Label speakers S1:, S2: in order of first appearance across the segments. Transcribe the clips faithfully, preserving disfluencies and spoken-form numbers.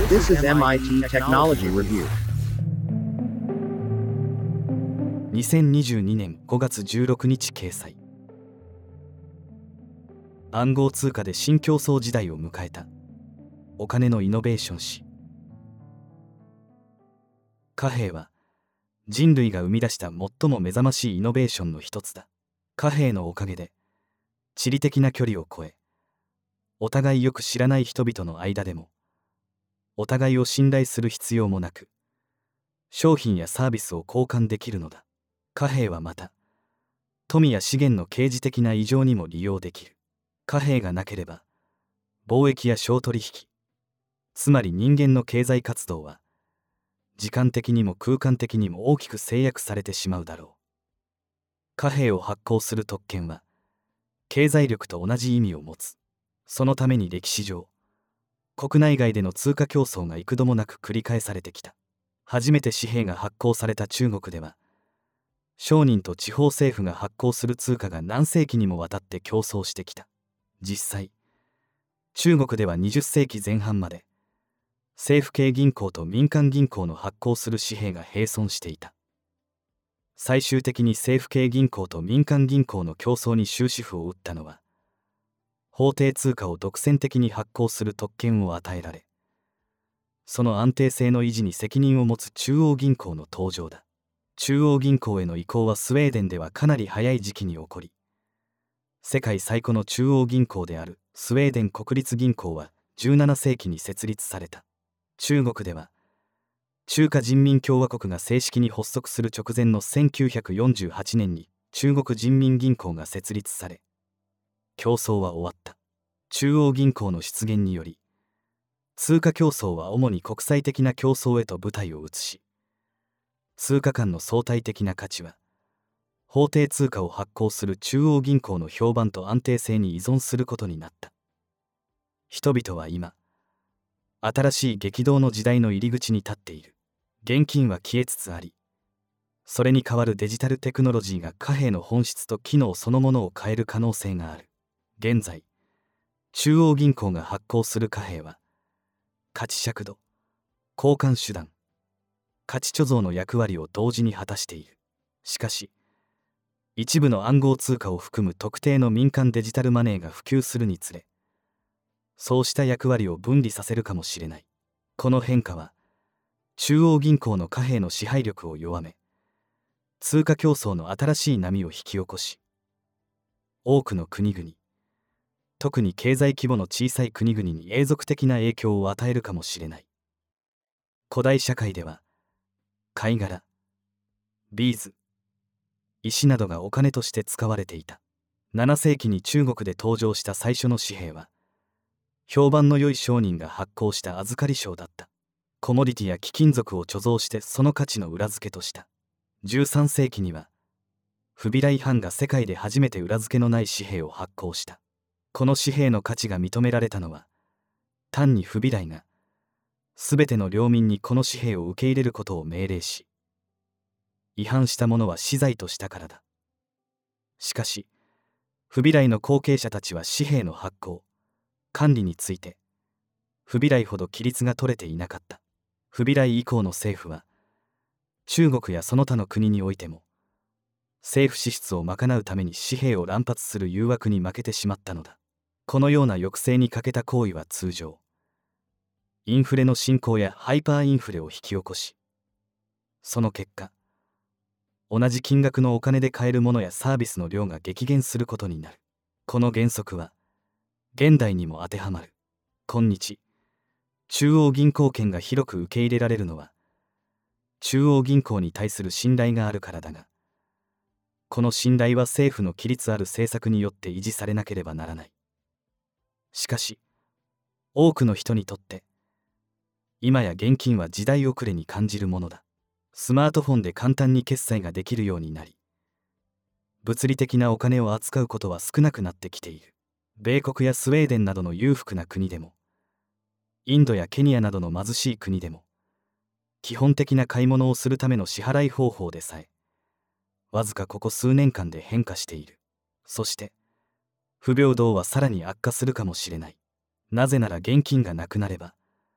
S1: This is エムアイティー Technology Review.
S2: にせんにじゅうにねんごがつじゅうろくにち掲載。暗号通貨で新競争時代を迎えたお金のイノベーション史。貨幣は人類が生み出した最も目覚ましいイノベーションの一つだ。貨幣のおかげで地理的な距離を超え、お互いよく知らない人々の間でもお互いを信頼する必要もなく、商品やサービスを交換できるのだ。貨幣はまた富や資源の啓示的な異常にも利用できる。貨幣がなければ貿易や商取引、つまり人間の経済活動は時間的にも空間的にも大きく制約されてしまうだろう。貨幣を発行する特権は経済力と同じ意味を持つ。そのために歴史上国内外での通貨競争が幾度もなく繰り返されてきた。初めて紙幣が発行された中国では、商人と地方政府が発行する通貨が何世紀にもわたって競争してきた。実際中国ではにじゅっせいきぜん半まで政府系銀行と民間銀行の発行する紙幣が並存していた。最終的に政府系銀行と民間銀行の競争に終止符を打ったのは、法定通貨を独占的に発行する特権を与えられ、その安定性の維持に責任を持つ中央銀行の登場だ。中央銀行への移行はスウェーデンではかなり早い時期に起こり、世界最古の中央銀行であるスウェーデン国立銀行はじゅうななせいきに設立された。中国では中華人民共和国が正式に発足する直前のせんきゅうひゃくよんじゅうはちねんに中国人民銀行が設立され、競争は終わった。中央銀行の出現により、通貨競争は主に国際的な競争へと舞台を移し、通貨間の相対的な価値は法定通貨を発行する中央銀行の評判と安定性に依存することになった。人々は今新しい激動の時代の入り口に立っている。現金は消えつつあり、それに代わるデジタルテクノロジーが貨幣の本質と機能そのものを変える可能性がある。現在中央銀行が発行する貨幣は価値尺度、交換手段、価値貯蔵の役割を同時に果たしている。しかし一部の暗号通貨を含む特定の民間デジタルマネーが普及するにつれ、そうした役割を分離させるかもしれない。この変化は中央銀行の貨幣の支配力を弱め、通貨競争の新しい波を引き起こし、多くの国々、特に経済規模の小さい国々に永続的な影響を与えるかもしれない。古代社会では貝殻、ビーズ、石などがお金として使われていた。ななせいきに中国で登場した最初の紙幣は、評判の良い商人が発行した預かり証だった。コモディティや貴金属を貯蔵してその価値の裏付けとした。じゅうさんせいきにはフビライ・ハンが世界で初めて裏付けのない紙幣を発行した。この紙幣の価値が認められたのは、単にフビライがすべての領民にこの紙幣を受け入れることを命令し、違反した者は死罪としたからだ。しかしフビライの後継者たちは紙幣の発行、管理についてフビライほど規律が取れていなかった。フビライ以降の政府は中国やその他の国においても政府支出を賄うために紙幣を乱発する誘惑に負けてしまったのだ。このような抑制に欠けた行為は通常インフレの進行やハイパーインフレを引き起こし、その結果同じ金額のお金で買えるものやサービスの量が激減することになる。この原則は現代にも当てはまる。今日中央銀行権が広く受け入れられるのは中央銀行に対する信頼があるからだが、この信頼は政府の規律ある政策によって維持されなければならない。しかし多くの人にとって今や現金は時代遅れに感じるものだ。スマートフォンで簡単に決済ができるようになり、物理的なお金を扱うことは少なくなってきている。米国やスウェーデンなどの裕福な国でも、インドやケニアなどの貧しい国でも、基本的な買い物をするための支払い方法でさえわずかここ数年間で変化している。そして不平等はさらに悪化するかもしれない。なぜなら現金がなくなれば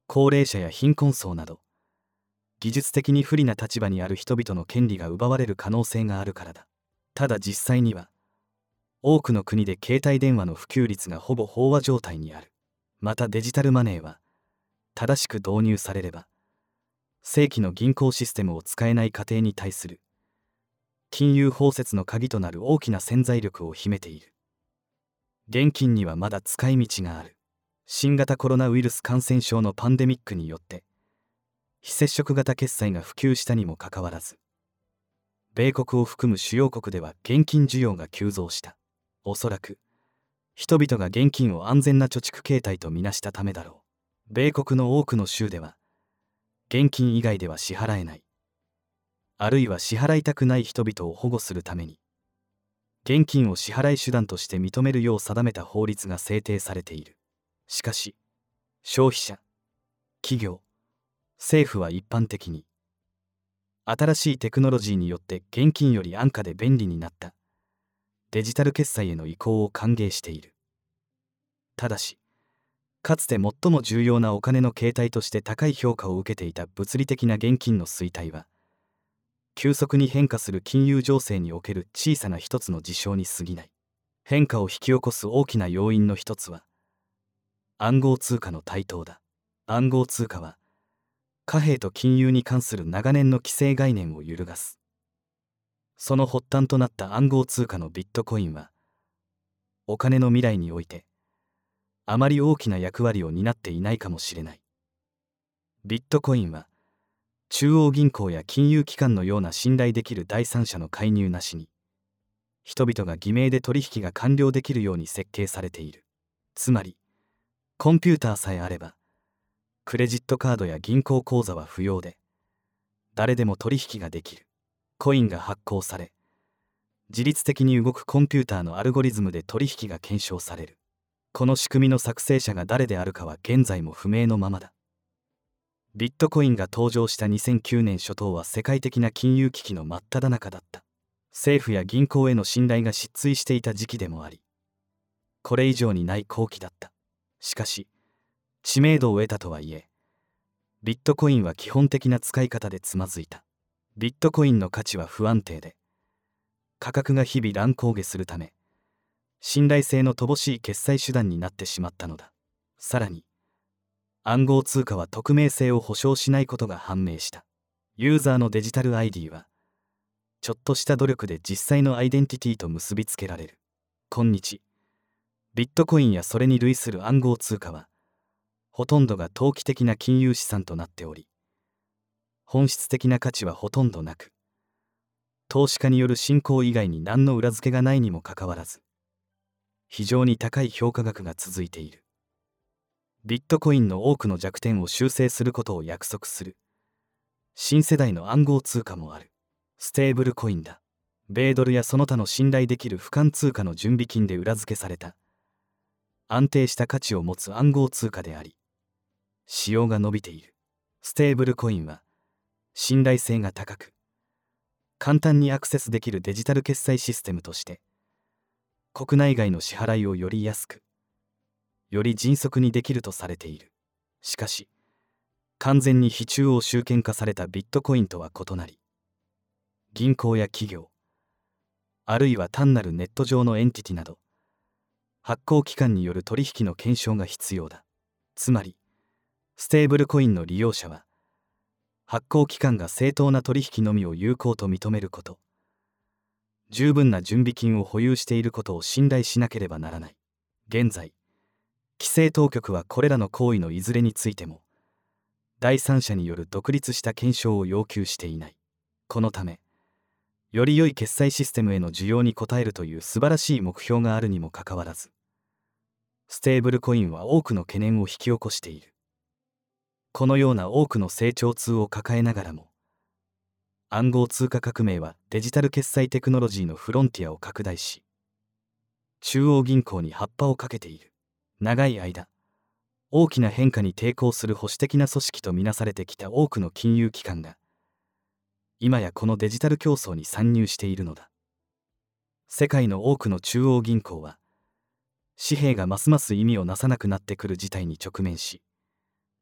S2: 高齢者や貧困層など技術的に不利な立場にある人々の権利が奪われる可能性があるからだ。ただ実際には多くの国で携帯電話の普及率がほぼ飽和状態にある。またデジタルマネーは正しく導入されれば正規の銀行システムを使えない家庭に対する金融包摂の鍵となる大きな潜在力を秘めている。現金にはまだ使い道がある。新型コロナウイルス感染症のパンデミックによって非接触型決済が普及したにもかかわらず、米国を含む主要国では現金需要が急増した。おそらく人々が現金を安全な貯蓄形態とみなしたためだろう。米国の多くの州では現金以外では支払えない、あるいは支払いたくない人々を保護するために現金を支払い手段として認めるよう定めた法律が制定されている。しかし消費者、企業、政府は一般的に新しいテクノロジーによって現金より安価で便利になったデジタル決済への移行を歓迎している。ただしかつて最も重要なお金の形態として高い評価を受けていた物理的な現金の衰退は急速に変化する金融情勢における小さな一つの事象に過ぎない。変化を引き起こす大きな要因の一つは暗号通貨の台頭だ。暗号通貨は貨幣と金融に関する長年の既成概念を揺るがす。その発端となった暗号通貨のビットコインはお金の未来においてあまり大きな役割を担っていないかもしれない。ビットコインは中央銀行や金融機関のような信頼できる第三者の介入なしに人々が偽名で取引が完了できるように設計されている。つまりコンピューターさえあればクレジットカードや銀行口座は不要で誰でも取引ができる。コインが発行され自律的に動くコンピューターのアルゴリズムで取引が検証される。この仕組みの作成者が誰であるかは現在も不明のままだ。ビットコインが登場したにせんきゅうねん初頭は世界的な金融危機の真っ只中だった。政府や銀行への信頼が失墜していた時期でもあり、これ以上にない好機だった。しかし知名度を得たとはいえビットコインは基本的な使い方でつまずいた。ビットコインの価値は不安定で価格が日々乱高下するため信頼性の乏しい決済手段になってしまったのだ。さらに暗号通貨は匿名性を保証しないことが判明した。ユーザーのデジタル アイディー はちょっとした努力で実際のアイデンティティと結びつけられる。今日ビットコインやそれに類する暗号通貨はほとんどが投機的な金融資産となっており本質的な価値はほとんどなく投資家による信仰以外に何の裏付けがないにもかかわらず非常に高い評価額が続いている。ビットコインの多くの弱点を修正することを約束する新世代の暗号通貨もある。ステーブルコインだ。米ドルやその他の信頼できる俯瞰通貨の準備金で裏付けされた安定した価値を持つ暗号通貨であり使用が伸びている。ステーブルコインは信頼性が高く簡単にアクセスできるデジタル決済システムとして国内外の支払いをより安くより迅速にできるとされている。しかし完全に非中央集権化されたビットコインとは異なり銀行や企業あるいは単なるネット上のエンティティなど発行機関による取引の検証が必要だ。つまりステーブルコインの利用者は発行機関が正当な取引のみを有効と認めること、十分な準備金を保有していることを信頼しなければならない。現在規制当局はこれらの行為のいずれについても第三者による独立した検証を要求していない。このためより良い決済システムへの需要に応えるという素晴らしい目標があるにもかかわらずステーブルコインは多くの懸念を引き起こしている。このような多くの成長痛を抱えながらも暗号通貨革命はデジタル決済テクノロジーのフロンティアを拡大し中央銀行に葉っぱをかけている。長い間大きな変化に抵抗する保守的な組織とみなされてきた多くの金融機関が今やこのデジタル競争に参入しているのだ。世界の多くの中央銀行は紙幣がますます意味をなさなくなってくる事態に直面し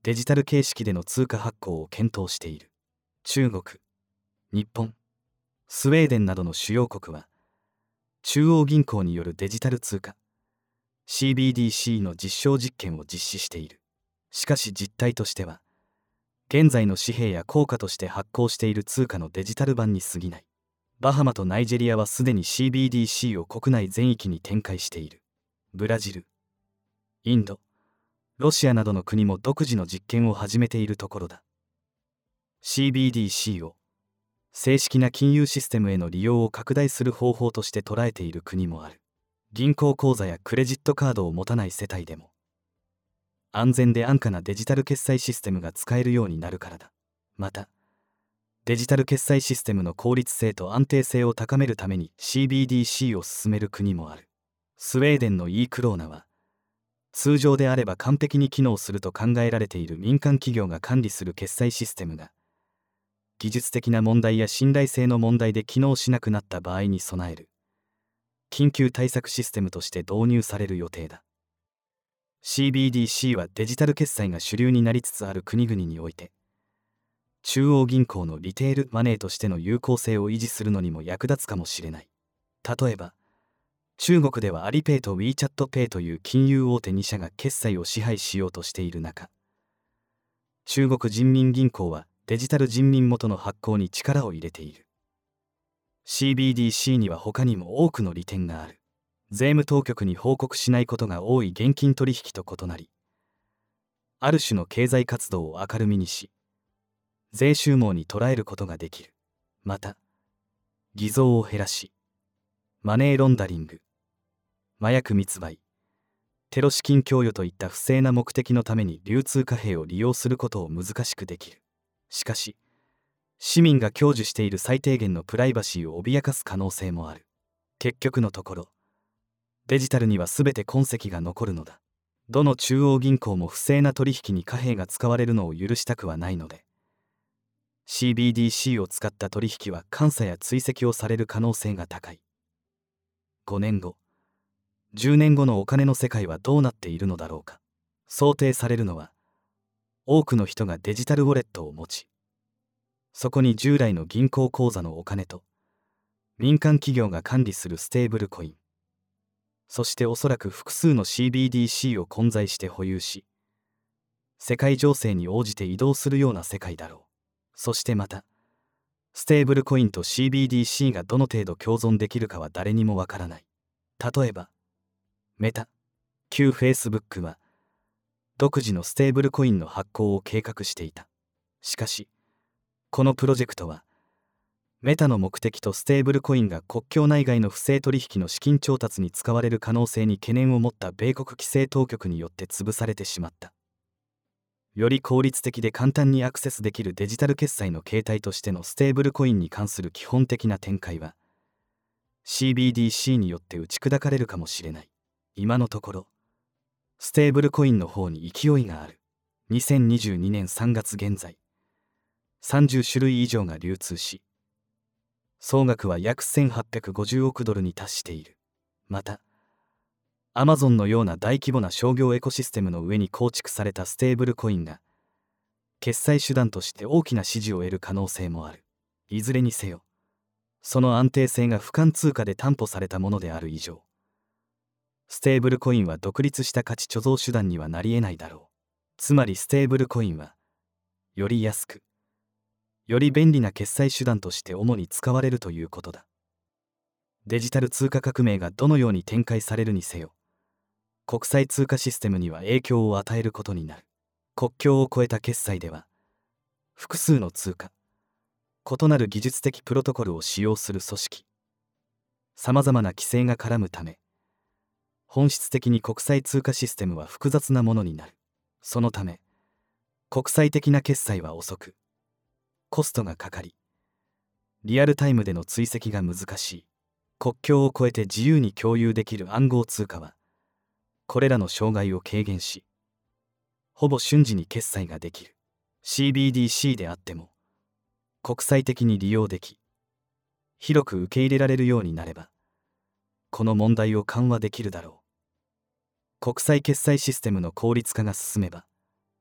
S2: デジタル形式での通貨発行を検討している。中国、日本、スウェーデンなどの主要国は中央銀行によるデジタル通貨 シービーディーシー の実証実験を実施している。しかし実態としては現在の紙幣や硬貨として発行している通貨のデジタル版に過ぎない。バハマとナイジェリアはすでに シービーディーシー を国内全域に展開している。ブラジル、インド、ロシアなどの国も独自の実験を始めているところだ。 シービーディーシー を正式な金融システムへの利用を拡大する方法として捉えている国もある。銀行口座やクレジットカードを持たない世帯でも安全で安価なデジタル決済システムが使えるようになるからだ。またデジタル決済システムの効率性と安定性を高めるために シービーディーシー を進める国もある。スウェーデンの e クローナは通常であれば完璧に機能すると考えられている民間企業が管理する決済システムが技術的な問題や信頼性の問題で機能しなくなった場合に備える緊急対策システムとして導入される予定だ。 シービーディーシー はデジタル決済が主流になりつつある国々において中央銀行のリテールマネーとしての有効性を維持するのにも役立つかもしれない。例えば中国ではアリペイと WeChat Pay という金融大手に社が決済を支配しようとしている中、中国人民銀行はデジタル人民元の発行に力を入れている。 シービーディーシー には他にも多くの利点がある。税務当局に報告しないことが多い現金取引と異なり、ある種の経済活動を明るみにし税収網に捉えることができる。また偽造を減らしマネーロンダリング、麻薬密売、テロ資金供与といった不正な目的のために流通貨幣を利用することを難しくできる。しかし市民が享受している最低限のプライバシーを脅かす可能性もある。結局のところデジタルには全て痕跡が残るのだ。どの中央銀行も不正な取引に貨幣が使われるのを許したくはないので シービーディーシー を使った取引は監査や追跡をされる可能性が高い。ごねんご、じゅうねんごのお金の世界はどうなっているのだろうか。想定されるのは多くの人がデジタルウォレットを持ちそこに従来の銀行口座のお金と民間企業が管理するステーブルコイン、そしておそらく複数の シービーディーシー を混在して保有し世界情勢に応じて移動するような世界だろう。そしてまたステーブルコインと シービーディーシー がどの程度共存できるかは誰にもわからない。例えばメタ、旧 Facebook は独自のステーブルコインの発行を計画していた。しかしこのプロジェクトはメタの目的とステーブルコインが国境内外の不正取引の資金調達に使われる可能性に懸念を持った米国規制当局によって潰されてしまった。より効率的で簡単にアクセスできるデジタル決済の形態としてのステーブルコインに関する基本的な展開は シービーディーシー によって打ち砕かれるかもしれない。今のところステーブルコインの方に勢いがある。にせんにじゅうにねんさんがつ現在さんじゅっしゅるい以上が流通し総額は約せんはっぴゃくごじゅうおくドルに達している。またアマゾンのような大規模な商業エコシステムの上に構築されたステーブルコインが決済手段として大きな支持を得る可能性もある。いずれにせよその安定性が俯瞰通貨で担保されたものである以上ステーブルコインは独立した価値貯蔵手段にはなり得ないだろう。つまりステーブルコインはより安くより便利な決済手段として主に使われるということだ。デジタル通貨革命がどのように展開されるにせよ国際通貨システムには影響を与えることになる。国境を越えた決済では複数の通貨、異なる技術的プロトコルを使用する組織、さまざまな規制が絡むため本質的に国際通貨システムは複雑なものになる。そのため国際的な決済は遅くコストがかかりリアルタイムでの追跡が難しい。国境を越えて自由に共有できる暗号通貨はこれらの障害を軽減しほぼ瞬時に決済ができる。 シービーディーシー であっても国際的に利用でき広く受け入れられるようになればこの問題を緩和できるだろう。国際決済システムの効率化が進めば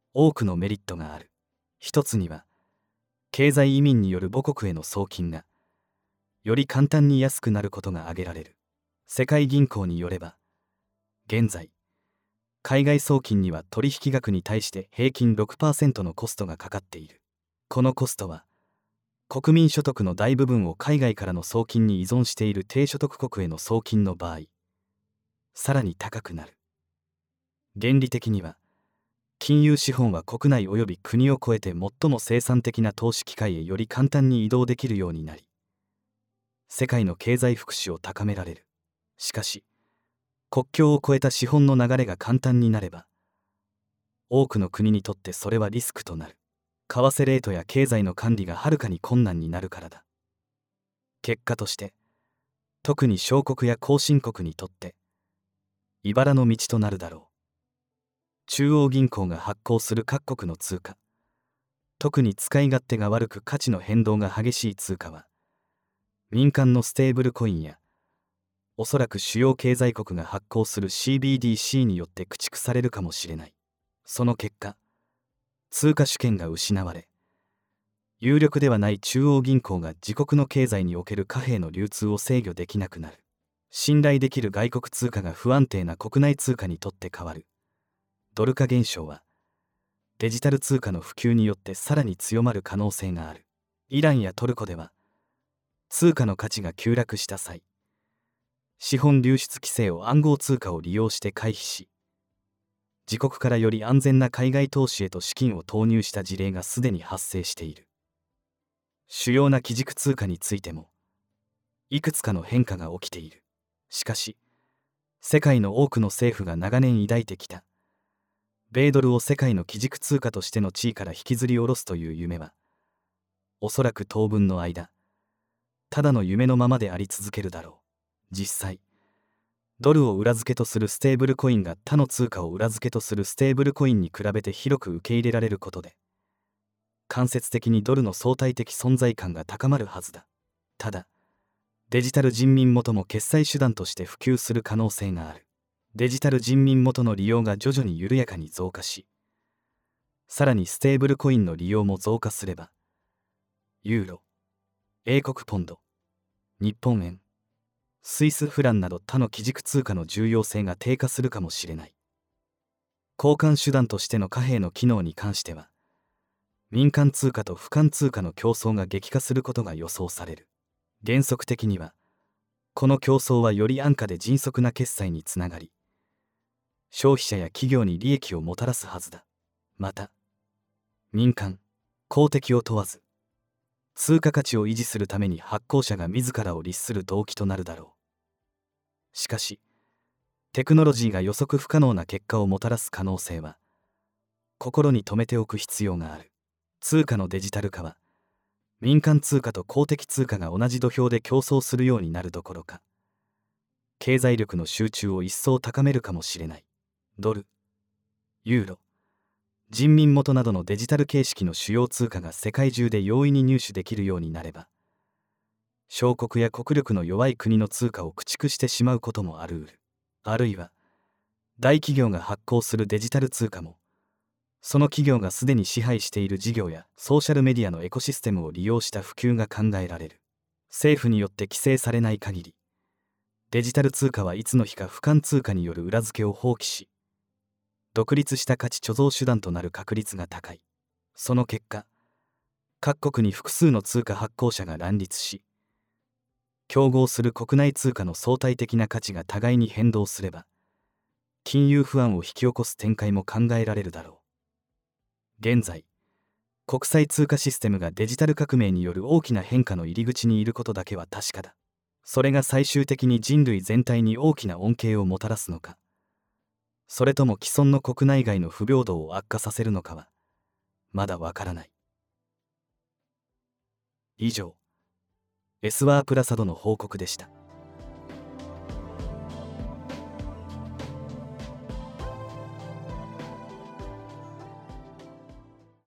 S2: 多くのメリットがある。一つには経済移民による母国への送金がより簡単に安くなることが挙げられる。世界銀行によれば現在海外送金には取引額に対して平均 ろくパーセント のコストがかかっている。このコストは国民所得の大部分を海外からの送金に依存している低所得国への送金の場合さらに高くなる。原理的には金融資本は国内及び国を超えて最も生産的な投資機会へより簡単に移動できるようになり世界の経済福祉を高められる。しかし国境を越えた資本の流れが簡単になれば多くの国にとってそれはリスクとなる。為替レートや経済の管理がはるかに困難になるからだ。結果として特に小国や後進国にとって茨の道となるだろう。中央銀行が発行する各国の通貨、特に使い勝手が悪く価値の変動が激しい通貨は民間のステーブルコインやおそらく主要経済国が発行する シービーディーシー によって駆逐されるかもしれない。その結果通貨主権が失われ有力ではない中央銀行が自国の経済における貨幣の流通を制御できなくなる。信頼できる外国通貨が不安定な国内通貨にとって変わる。ドル化現象はデジタル通貨の普及によってさらに強まる可能性がある。イランやトルコでは通貨の価値が急落した際資本流出規制を暗号通貨を利用して回避し自国からより安全な海外投資へと資金を投入した事例がすでに発生している。主要な基軸通貨についてもいくつかの変化が起きている。しかし世界の多くの政府が長年抱いてきた米ドルを世界の基軸通貨としての地位から引きずり下ろすという夢はおそらく当分の間ただの夢のままであり続けるだろう。実際ドルを裏付けとするステーブルコインが他の通貨を裏付けとするステーブルコインに比べて広く受け入れられることで間接的にドルの相対的存在感が高まるはずだ。ただデジタル人民元も決済手段として普及する可能性がある。デジタル人民元の利用が徐々に緩やかに増加しさらにステーブルコインの利用も増加すればユーロ、英国ポンド、日本円、スイスフランなど他の基軸通貨の重要性が低下するかもしれない。交換手段としての貨幣の機能に関しては民間通貨と俯瞰通貨の競争が激化することが予想される。原則的にはこの競争はより安価で迅速な決済につながり消費者や企業に利益をもたらすはずだ。また民間、公的を問わず通貨価値を維持するために発行者が自らを律する動機となるだろう。しかしテクノロジーが予測不可能な結果をもたらす可能性は心に留めておく必要がある。通貨のデジタル化は民間通貨と公的通貨が同じ土俵で競争するようになるどころか経済力の集中を一層高めるかもしれない。ドル、ユーロ、人民元などのデジタル形式の主要通貨が世界中で容易に入手できるようになれば小国や国力の弱い国の通貨を駆逐してしまうこともあるうる。あるいは大企業が発行するデジタル通貨もその企業がすでに支配している事業やソーシャルメディアのエコシステムを利用した普及が考えられる。政府によって規制されない限りデジタル通貨はいつの日か俯瞰通貨による裏付けを放棄し独立した価値貯蔵手段となる確率が高い。その結果各国に複数の通貨発行者が乱立し競合する国内通貨の相対的な価値が互いに変動すれば金融不安を引き起こす展開も考えられるだろう。現在国際通貨システムがデジタル革命による大きな変化の入り口にいることだけは確かだ。それが最終的に人類全体に大きな恩恵をもたらすのかそれとも既存の国内外の不平等を悪化させるのかはまだわからない。以上エスワープラサドの報告でした。